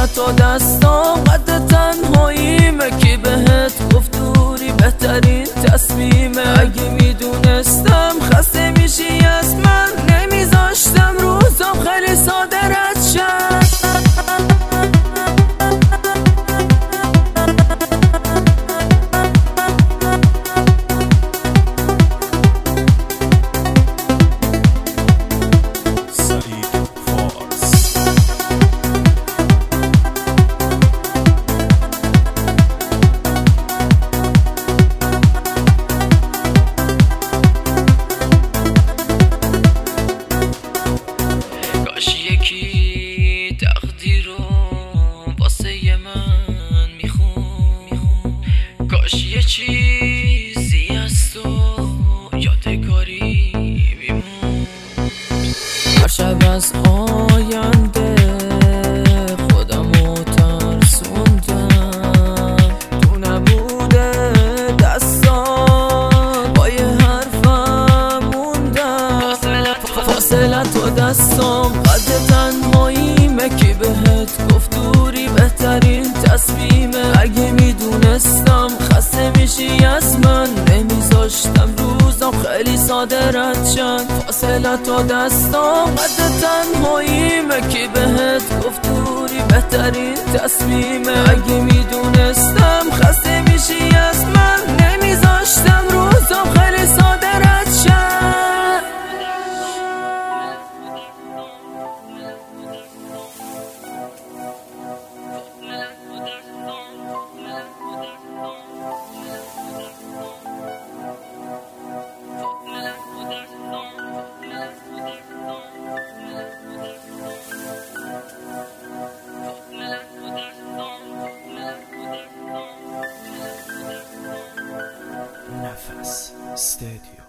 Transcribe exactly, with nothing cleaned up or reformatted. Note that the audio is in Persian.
فاصلت و دستام قد تنهاییمه کی بهت گفت دوری بهترین تصمیمه. اگه میدونستم خسته میشی از من نمیذاشتم روزم خیلی ساده رد شد. یکی تقدیر رو واسه من میخون، کاش یه چیزی از تو یادگاری میمون. هر شب از آینده خودم رو ترسوندم، تو نبوده دستان با یه حرفم موندم. فاصلت و دستام قد تنهاییمه کی بهت گفت دوری بهترین تصمیمه. اگه میدونستم خسته میشی از من نمیذاشتم روزم خیلی ساده رد شد. فاصلت و دستام قد تنهاییمه کی بهت گفت دوری بهترین تصمیمه. اگه میدونستم خسته میشی از من نمیذاشتم روزم خیلی ساده رد شد. Nefes Studio.